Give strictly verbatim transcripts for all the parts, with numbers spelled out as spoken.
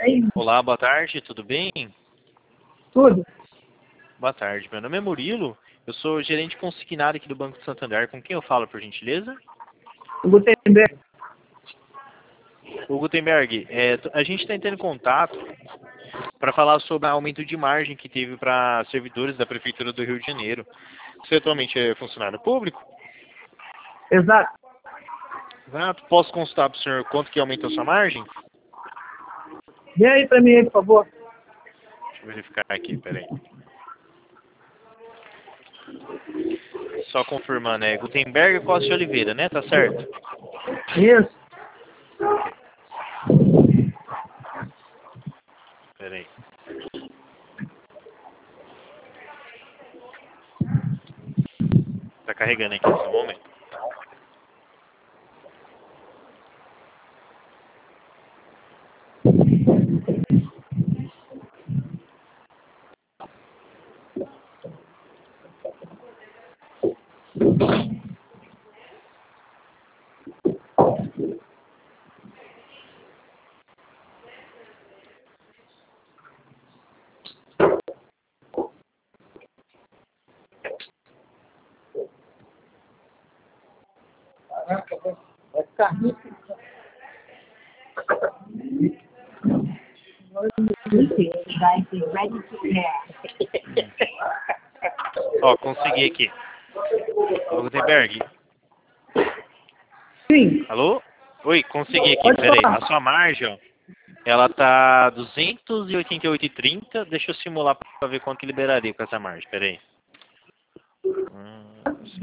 Olá, boa tarde, tudo bem? Tudo. Boa tarde, meu nome é Murilo, eu sou gerente consignado aqui do Banco de Santander. Com quem eu falo, por gentileza? O Gutenberg. O Gutenberg, é, a gente está entrando em contato para falar sobre o aumento de margem que teve para servidores da Prefeitura do Rio de Janeiro. Você atualmente é funcionário público? Exato. Exato. Posso consultar para o senhor quanto que aumentou a sua margem? Vê aí para mim, por favor. Deixa eu verificar aqui, peraí. Só confirmando, é Gutenberg Costa de Oliveira, né? Tá certo? Isso. Peraí. Tá carregando aqui nesse momento. Vai ficar rico. Ó, consegui aqui. Ô, Gutenberg. Sim. Alô? Oi, consegui aqui. Pode Peraí, falar. a sua margem, ó, ela tá duzentos e oitenta e oito e trinta. Deixa eu simular para ver quanto que liberaria com essa margem. Peraí. Hum,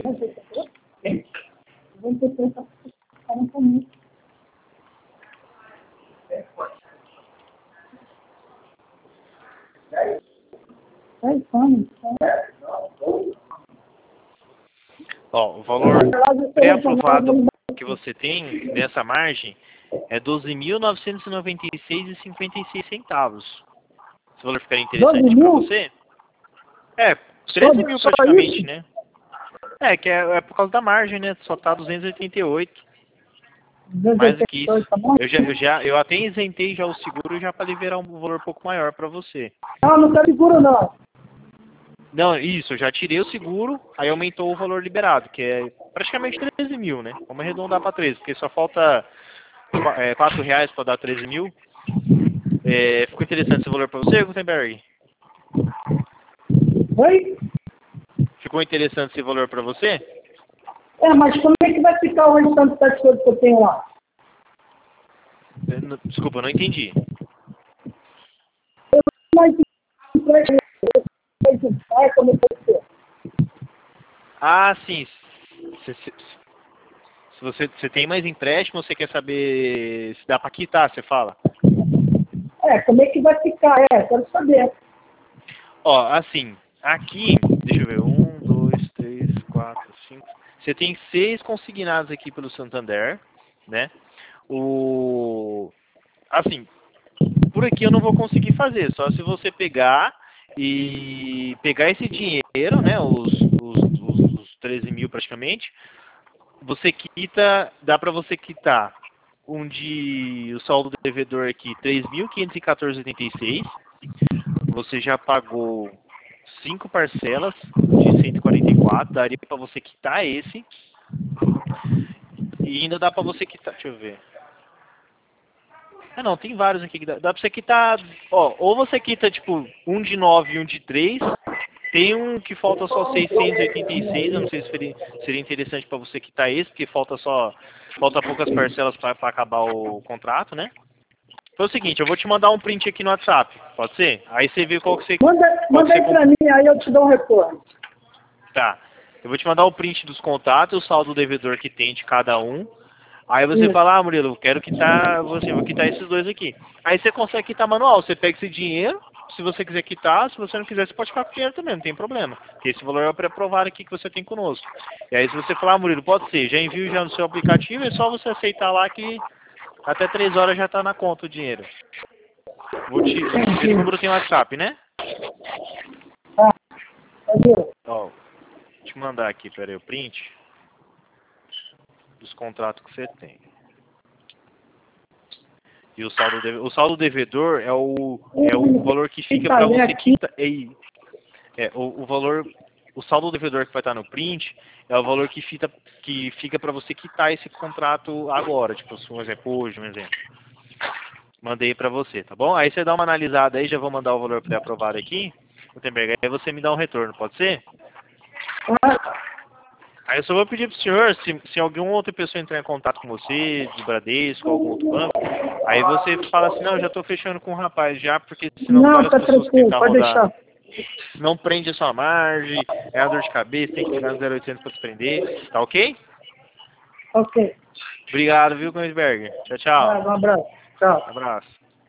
Ó, o valor pré-aprovado que você tem nessa margem é doze mil novecentos e noventa e seis reais e cinquenta e seis centavos. Esse valor ficaria interessante doze para mil? você? É, treze mil Só, só praticamente, isso? né? É, que é, é por causa da margem, né? Só tá duzentos e oitenta e oito. Mais do que isso. Tá bom? Eu já, eu já, eu até isentei já o seguro já para liberar um valor um pouco maior para você. Não, não tá seguro não. Não, isso, eu já tirei o seguro, aí aumentou o valor liberado, que é praticamente treze mil, né? Vamos arredondar para treze, porque só falta qu- é, quatro reais para dar treze mil. É, ficou interessante esse valor para você, Gutenberg? Oi? Ficou interessante esse valor para você? É, mas como é que vai ficar o restante das coisas que eu tenho lá? É, n- Desculpa, eu não entendi. Mas vai como pode ser? Ah, sim. Se, se, se você, você tem mais empréstimo, você quer saber se dá para quitar, você fala? É, como é que vai ficar? É, quero saber. Ó, assim, aqui, deixa eu ver, um, dois, três, quatro, cinco. Você tem seis consignados aqui pelo Santander, né? O, assim, por aqui eu não vou conseguir fazer, só se você pegar e pegar esse dinheiro, né? Os, os, os, os treze mil praticamente, você quita, dá para você quitar um de o saldo do devedor aqui três mil quinhentos e quatorze e oitenta e seis. Você já pagou cinco parcelas de cento e quarenta e quatro, daria para você quitar esse. E ainda dá para você quitar, deixa eu ver. Ah não, tem vários aqui que dá, dá para você quitar, ó, ou você quita tipo um de nove e um de três. Tem um que falta só seiscentos e oitenta e seis, eu não sei se seria, seria interessante para você quitar esse, porque falta só falta poucas parcelas para acabar o contrato, né? Foi o seguinte, eu vou te mandar um print aqui no WhatsApp, pode ser? Aí você vê qual que você Manda, qual que manda você aí pra mim, aí eu te dou um retorno. Tá. Eu vou te mandar o print dos contatos, o saldo devedor que tem de cada um. Aí você Isso. fala, ah, Murilo, eu quero quitar, você, vou quitar esses dois aqui. Aí você consegue quitar manual. Você pega esse dinheiro, se você quiser quitar, se você não quiser, você pode ficar com o dinheiro também, não tem problema. Porque esse valor é o pré-aprovado aqui que você tem conosco. E aí se você falar, ah, Murilo, pode ser, já envio já no seu aplicativo, é só você aceitar lá que até três horas já tá na conta o dinheiro. Vou te, esse número tem WhatsApp, né? Tá, valeu. Ó, vou te mandar aqui, peraí, o print dos contratos que você tem. E o saldo, deve, o saldo devedor é o, é o valor que fica para você quitar. É, o, o valor, o saldo devedor que vai estar no print é o valor que fica, que fica para você quitar esse contrato agora. Tipo, um exemplo, hoje, um exemplo. Mandei para você, tá bom? Aí você dá uma analisada aí, já vou mandar o valor pré-aprovado aqui, Gutenberg, aí você me dá um retorno, pode ser? Aí eu só vou pedir pro senhor, se, se alguma outra pessoa entrar em contato com você, de Bradesco ou algum outro banco, aí você fala assim, não, eu já tô fechando com o rapaz já, porque senão Não, várias tá pessoas tranquilo, tentam pode rodar. deixar. Não prende a sua margem, é uma dor de cabeça, tem que ligar no zero oitocentos para desprender, tá ok? Ok. Obrigado, viu, Gutenberg? Tchau, Ah, tchau. um abraço. Tchau. Abraço.